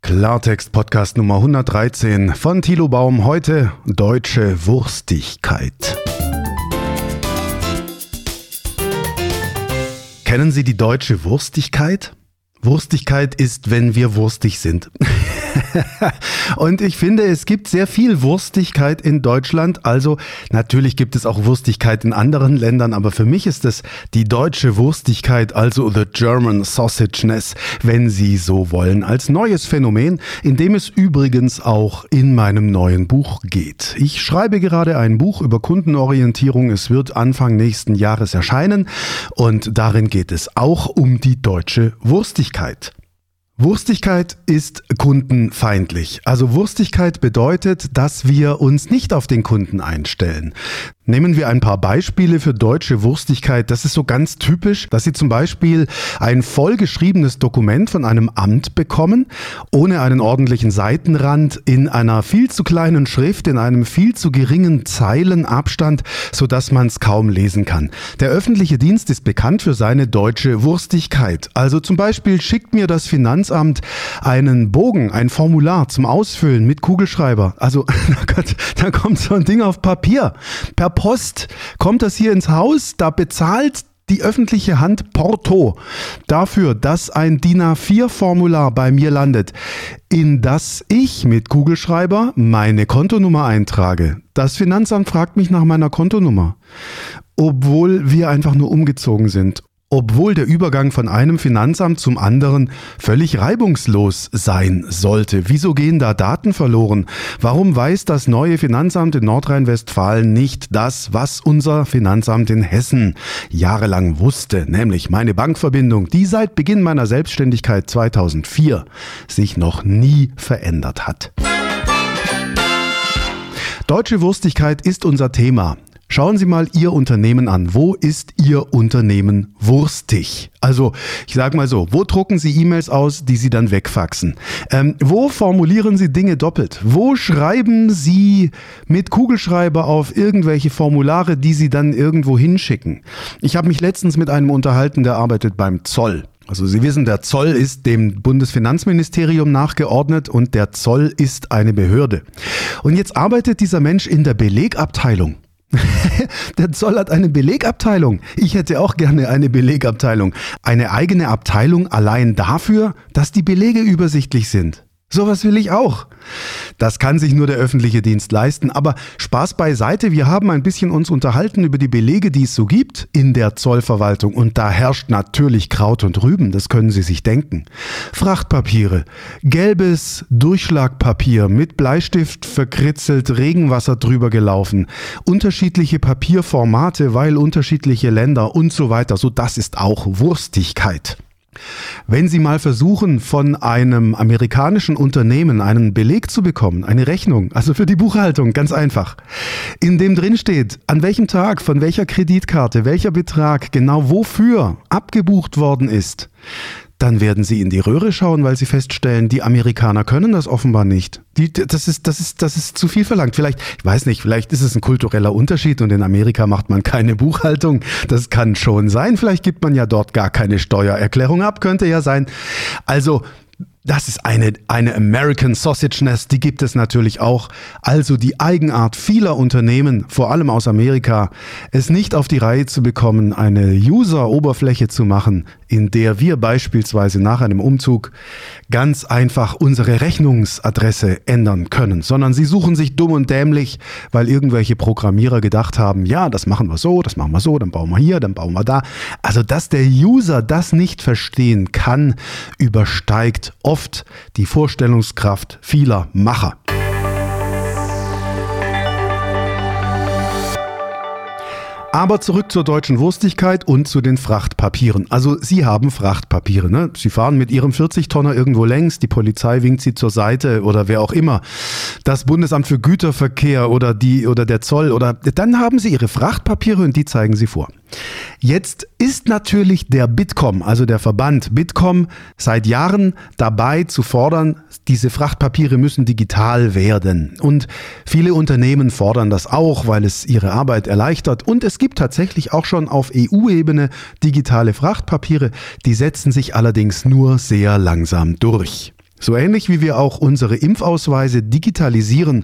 Klartext Podcast Nummer 113 von Thilo Baum. Heute deutsche Wurstigkeit. Kennen Sie die deutsche Wurstigkeit? Wurstigkeit ist, wenn wir wurstig sind. Und ich finde, es gibt sehr viel Wurstigkeit in Deutschland. Also natürlich gibt es auch Wurstigkeit in anderen Ländern, aber für mich ist es die deutsche Wurstigkeit, also the German Sausageness, wenn Sie so wollen, als neues Phänomen, in dem es übrigens auch in meinem neuen Buch geht. Ich schreibe gerade ein Buch über Kundenorientierung. Es wird Anfang nächsten Jahres erscheinen und darin geht es auch um die deutsche Wurstigkeit. Wurstigkeit ist kundenfeindlich. Also Wurstigkeit bedeutet, dass wir uns nicht auf den Kunden einstellen. Nehmen wir ein paar Beispiele für deutsche Wurstigkeit. Das ist so ganz typisch, dass Sie zum Beispiel ein vollgeschriebenes Dokument von einem Amt bekommen, ohne einen ordentlichen Seitenrand, in einer viel zu kleinen Schrift, in einem viel zu geringen Zeilenabstand, sodass man es kaum lesen kann. Der öffentliche Dienst ist bekannt für seine deutsche Wurstigkeit. Also zum Beispiel schickt mir das Finanzamt einen Bogen, ein Formular zum Ausfüllen mit Kugelschreiber. Also da kommt so ein Ding auf Papier. Per Post kommt das hier ins Haus, da bezahlt die öffentliche Hand Porto dafür, dass ein DIN A4-Formular bei mir landet, in das ich mit Kugelschreiber meine Kontonummer eintrage. Das Finanzamt fragt mich nach meiner Kontonummer, obwohl wir einfach nur umgezogen sind. Obwohl der Übergang von einem Finanzamt zum anderen völlig reibungslos sein sollte. Wieso gehen da Daten verloren? Warum weiß das neue Finanzamt in Nordrhein-Westfalen nicht das, was unser Finanzamt in Hessen jahrelang wusste? Nämlich meine Bankverbindung, die seit Beginn meiner Selbstständigkeit 2004 sich noch nie verändert hat. Deutsche Wurstigkeit ist unser Thema. Schauen Sie mal Ihr Unternehmen an. Wo ist Ihr Unternehmen wurstig? Also, ich sage mal so, wo drucken Sie E-Mails aus, die Sie dann wegfaxen? Wo formulieren Sie Dinge doppelt? Wo schreiben Sie mit Kugelschreiber auf irgendwelche Formulare, die Sie dann irgendwo hinschicken? Ich habe mich letztens mit einem unterhalten, der arbeitet beim Zoll. Also Sie wissen, der Zoll ist dem Bundesfinanzministerium nachgeordnet und der Zoll ist eine Behörde. Und jetzt arbeitet dieser Mensch in der Belegabteilung. Der Zoll hat eine Belegabteilung. Ich hätte auch gerne eine Belegabteilung. Eine eigene Abteilung allein dafür, dass die Belege übersichtlich sind. Sowas will ich auch. Das kann sich nur der öffentliche Dienst leisten. Aber Spaß beiseite, wir haben ein bisschen uns unterhalten über die Belege, die es so gibt in der Zollverwaltung. Und da herrscht natürlich Kraut und Rüben, das können Sie sich denken. Frachtpapiere, gelbes Durchschlagpapier mit Bleistift verkritzelt, Regenwasser drüber gelaufen, unterschiedliche Papierformate, weil unterschiedliche Länder und so weiter. So, das ist auch Wurstigkeit. Wenn Sie mal versuchen, von einem amerikanischen Unternehmen einen Beleg zu bekommen, eine Rechnung, also für die Buchhaltung, ganz einfach, in dem drin steht, an welchem Tag, von welcher Kreditkarte, welcher Betrag genau wofür abgebucht worden ist, dann werden Sie in die Röhre schauen, weil Sie feststellen, die Amerikaner können das offenbar nicht. Das ist zu viel verlangt. Vielleicht, ich weiß nicht, vielleicht ist es ein kultureller Unterschied und in Amerika macht man keine Buchhaltung. Das kann schon sein. Vielleicht gibt man ja dort gar keine Steuererklärung ab. Könnte ja sein. Also, das ist eine American Sausageness, die gibt es natürlich auch. Also die Eigenart vieler Unternehmen, vor allem aus Amerika, es nicht auf die Reihe zu bekommen, eine User-Oberfläche zu machen, in der wir beispielsweise nach einem Umzug ganz einfach unsere Rechnungsadresse ändern können, sondern sie suchen sich dumm und dämlich, weil irgendwelche Programmierer gedacht haben, ja, das machen wir so, dann bauen wir hier, dann bauen wir da. Also, dass der User das nicht verstehen kann, übersteigt oft die Vorstellungskraft vieler Macher. Aber zurück zur deutschen Wurstigkeit und zu den Frachtpapieren. Also Sie haben Frachtpapiere, ne? Sie fahren mit Ihrem 40-Tonner irgendwo längs, die Polizei winkt Sie zur Seite oder wer auch immer. Das Bundesamt für Güterverkehr oder der Zoll oder dann haben Sie Ihre Frachtpapiere und die zeigen Sie vor. Jetzt ist natürlich der Bitkom, also der Verband Bitkom, seit Jahren dabei zu fordern, diese Frachtpapiere müssen digital werden. Und viele Unternehmen fordern das auch, weil es ihre Arbeit erleichtert. Und es gibt tatsächlich auch schon auf EU-Ebene digitale Frachtpapiere, die setzen sich allerdings nur sehr langsam durch. So ähnlich wie wir auch unsere Impfausweise digitalisieren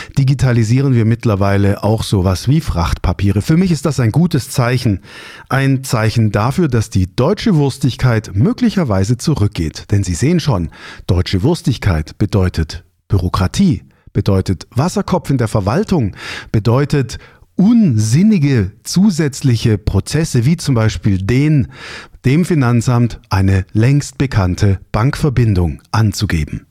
wir mittlerweile auch sowas wie Frachtpapiere. Für mich ist das ein gutes Zeichen. Ein Zeichen dafür, dass die deutsche Wurstigkeit möglicherweise zurückgeht. Denn Sie sehen schon, deutsche Wurstigkeit bedeutet Bürokratie, bedeutet Wasserkopf in der Verwaltung, bedeutet unsinnige zusätzliche Prozesse, wie zum Beispiel dem Finanzamt eine längst bekannte Bankverbindung anzugeben.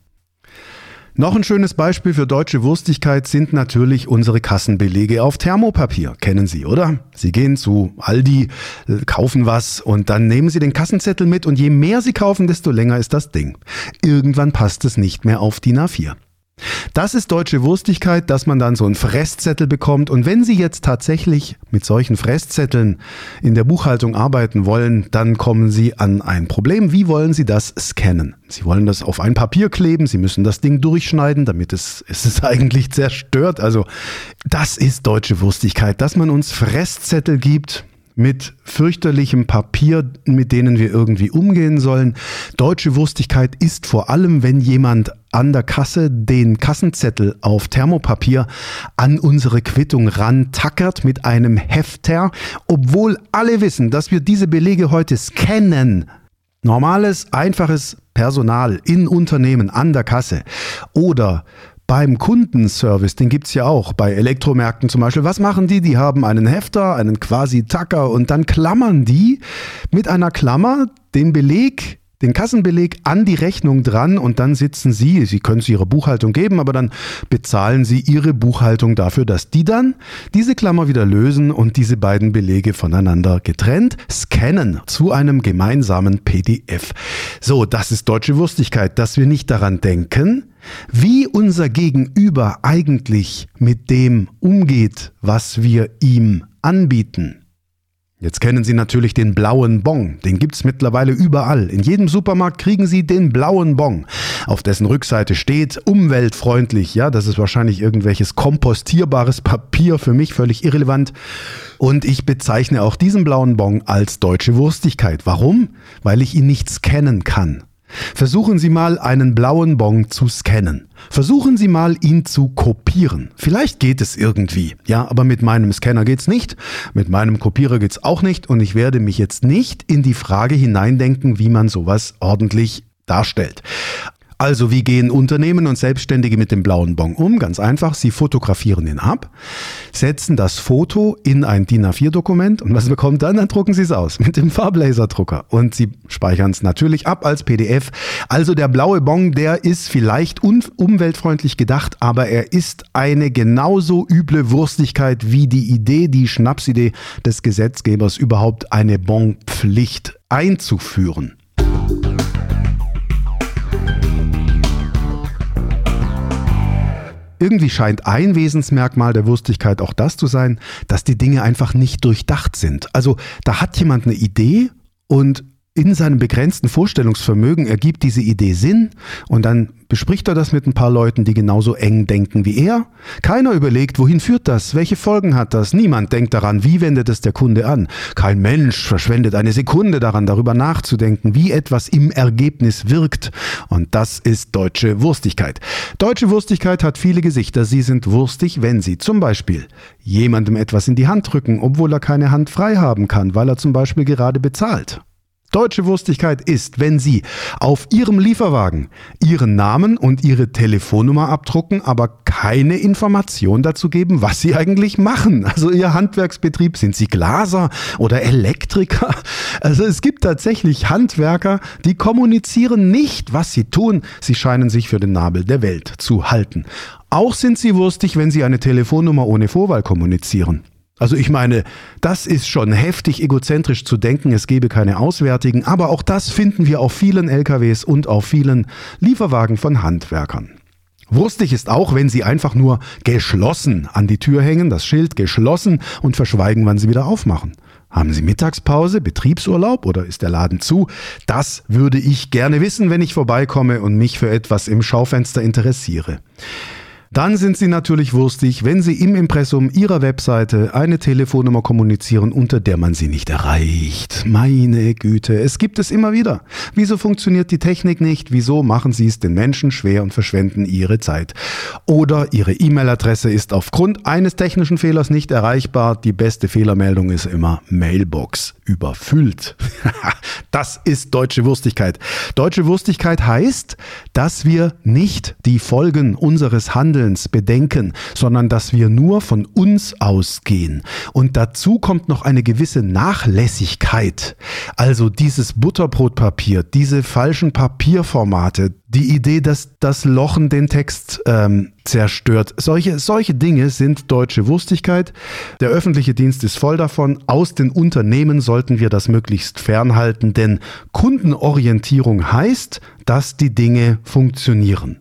Noch ein schönes Beispiel für deutsche Wurstigkeit sind natürlich unsere Kassenbelege auf Thermopapier. Kennen Sie, oder? Sie gehen zu Aldi, kaufen was und dann nehmen Sie den Kassenzettel mit und je mehr Sie kaufen, desto länger ist das Ding. Irgendwann passt es nicht mehr auf DIN A4. Das ist deutsche Wurstigkeit, dass man dann so einen Fresszettel bekommt. Und wenn Sie jetzt tatsächlich mit solchen Fresszetteln in der Buchhaltung arbeiten wollen, dann kommen Sie an ein Problem. Wie wollen Sie das scannen? Sie wollen das auf ein Papier kleben, Sie müssen das Ding durchschneiden, damit es eigentlich zerstört. Also das ist deutsche Wurstigkeit, dass man uns Fresszettel gibt mit fürchterlichem Papier, mit denen wir irgendwie umgehen sollen. Deutsche Wurstigkeit ist vor allem, wenn jemand an der Kasse den Kassenzettel auf Thermopapier an unsere Quittung rantackert mit einem Hefter, obwohl alle wissen, dass wir diese Belege heute scannen. Normales, einfaches Personal in Unternehmen an der Kasse oder beim Kundenservice, den gibt's ja auch, bei Elektromärkten zum Beispiel. Was machen die? Die haben einen Hefter, einen quasi Tacker und dann klammern die mit einer Klammer den Kassenbeleg an die Rechnung dran und dann sitzen Sie können es Ihre Buchhaltung geben, aber dann bezahlen Sie Ihre Buchhaltung dafür, dass die dann diese Klammer wieder lösen und diese beiden Belege voneinander getrennt scannen zu einem gemeinsamen PDF. So, das ist deutsche Wurstigkeit, dass wir nicht daran denken, wie unser Gegenüber eigentlich mit dem umgeht, was wir ihm anbieten. Jetzt kennen Sie natürlich den blauen Bon. Den gibt's mittlerweile überall. In jedem Supermarkt kriegen Sie den blauen Bon, auf dessen Rückseite steht umweltfreundlich. Ja, das ist wahrscheinlich irgendwelches kompostierbares Papier, für mich völlig irrelevant. Und ich bezeichne auch diesen blauen Bon als deutsche Wurstigkeit. Warum? Weil ich ihn nicht scannen kann. Versuchen Sie mal, einen blauen Bon zu scannen. Versuchen Sie mal, ihn zu kopieren. Vielleicht geht es irgendwie. Ja, aber mit meinem Scanner geht's nicht. Mit meinem Kopierer geht's auch nicht. Und ich werde mich jetzt nicht in die Frage hineindenken, wie man sowas ordentlich darstellt. Also, wie gehen Unternehmen und Selbstständige mit dem blauen Bon um? Ganz einfach, sie fotografieren ihn ab, setzen das Foto in ein DIN A4-Dokument und was bekommt dann? Dann drucken sie es aus mit dem Farblaserdrucker und sie speichern es natürlich ab als PDF. Also der blaue Bon, der ist vielleicht umweltfreundlich gedacht, aber er ist eine genauso üble Wurstigkeit wie die Schnapsidee des Gesetzgebers, überhaupt eine Bonpflicht einzuführen. Irgendwie scheint ein Wesensmerkmal der Wurstigkeit auch das zu sein, dass die Dinge einfach nicht durchdacht sind. Also da hat jemand eine Idee und in seinem begrenzten Vorstellungsvermögen ergibt diese Idee Sinn und dann bespricht er das mit ein paar Leuten, die genauso eng denken wie er. Keiner überlegt, wohin führt das, welche Folgen hat das. Niemand denkt daran, wie wendet es der Kunde an. Kein Mensch verschwendet eine Sekunde daran, darüber nachzudenken, wie etwas im Ergebnis wirkt. Und das ist deutsche Wurstigkeit. Deutsche Wurstigkeit hat viele Gesichter. Sie sind wurstig, wenn sie zum Beispiel jemandem etwas in die Hand drücken, obwohl er keine Hand frei haben kann, weil er zum Beispiel gerade bezahlt. Deutsche Wurstigkeit ist, wenn Sie auf Ihrem Lieferwagen Ihren Namen und Ihre Telefonnummer abdrucken, aber keine Information dazu geben, was Sie eigentlich machen. Also Ihr Handwerksbetrieb, sind Sie Glaser oder Elektriker? Also es gibt tatsächlich Handwerker, die kommunizieren nicht, was sie tun. Sie scheinen sich für den Nabel der Welt zu halten. Auch sind Sie wurstig, wenn Sie eine Telefonnummer ohne Vorwahl kommunizieren. Also ich meine, das ist schon heftig egozentrisch zu denken, es gebe keine Auswärtigen, aber auch das finden wir auf vielen LKWs und auf vielen Lieferwagen von Handwerkern. Wurstig ist auch, wenn Sie einfach nur geschlossen an die Tür hängen, das Schild geschlossen und verschweigen, wann Sie wieder aufmachen. Haben Sie Mittagspause, Betriebsurlaub oder ist der Laden zu? Das würde ich gerne wissen, wenn ich vorbeikomme und mich für etwas im Schaufenster interessiere. Dann sind Sie natürlich wurstig, wenn Sie im Impressum Ihrer Webseite eine Telefonnummer kommunizieren, unter der man Sie nicht erreicht. Meine Güte, es gibt es immer wieder. Wieso funktioniert die Technik nicht? Wieso machen Sie es den Menschen schwer und verschwenden ihre Zeit? Oder Ihre E-Mail-Adresse ist aufgrund eines technischen Fehlers nicht erreichbar. Die beste Fehlermeldung ist immer Mailbox überfüllt. Das ist deutsche Wurstigkeit. Deutsche Wurstigkeit heißt, dass wir nicht die Folgen unseres Handelns bedenken, sondern dass wir nur von uns ausgehen. Und dazu kommt noch eine gewisse Nachlässigkeit. Also dieses Butterbrotpapier, diese falschen Papierformate, die Idee, dass das Lochen den Text zerstört. Solche Dinge sind deutsche Wurstigkeit. Der öffentliche Dienst ist voll davon. Aus den Unternehmen sollten wir das möglichst fernhalten, denn Kundenorientierung heißt, dass die Dinge funktionieren.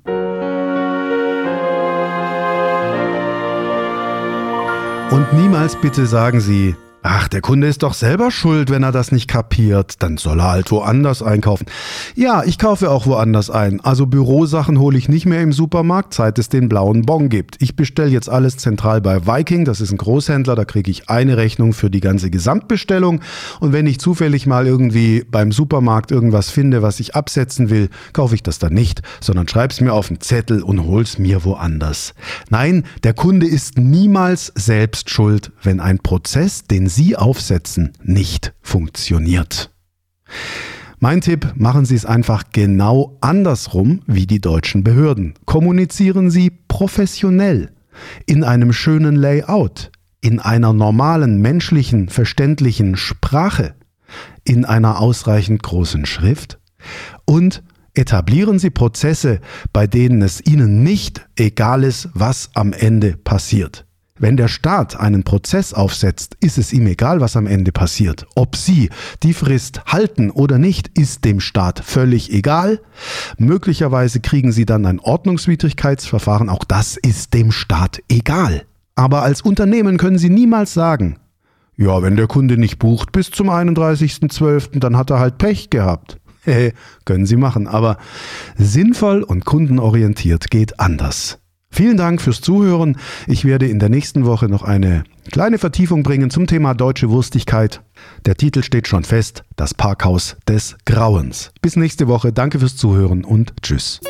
Und niemals bitte sagen Sie, ach, der Kunde ist doch selber schuld, wenn er das nicht kapiert. Dann soll er halt woanders einkaufen. Ja, ich kaufe auch woanders ein. Also Bürosachen hole ich nicht mehr im Supermarkt, seit es den blauen Bon gibt. Ich bestelle jetzt alles zentral bei Viking. Das ist ein Großhändler. Da kriege ich eine Rechnung für die ganze Gesamtbestellung. Und wenn ich zufällig mal irgendwie beim Supermarkt irgendwas finde, was ich absetzen will, kaufe ich das dann nicht, sondern schreibe es mir auf einen Zettel und hole es mir woanders. Nein, der Kunde ist niemals selbst schuld, wenn ein Prozess, den Sie aufsetzen, nicht funktioniert. Mein Tipp, machen Sie es einfach genau andersrum wie die deutschen Behörden. Kommunizieren Sie professionell, in einem schönen Layout, in einer normalen, menschlichen, verständlichen Sprache, in einer ausreichend großen Schrift und etablieren Sie Prozesse, bei denen es Ihnen nicht egal ist, was am Ende passiert. Wenn der Staat einen Prozess aufsetzt, ist es ihm egal, was am Ende passiert. Ob Sie die Frist halten oder nicht, ist dem Staat völlig egal. Möglicherweise kriegen Sie dann ein Ordnungswidrigkeitsverfahren, auch das ist dem Staat egal. Aber als Unternehmen können Sie niemals sagen, ja, wenn der Kunde nicht bucht bis zum 31.12., dann hat er halt Pech gehabt. Können Sie machen, aber sinnvoll und kundenorientiert geht anders. Vielen Dank fürs Zuhören. Ich werde in der nächsten Woche noch eine kleine Vertiefung bringen zum Thema deutsche Wurstigkeit. Der Titel steht schon fest, das Parkhaus des Grauens. Bis nächste Woche. Danke fürs Zuhören und tschüss.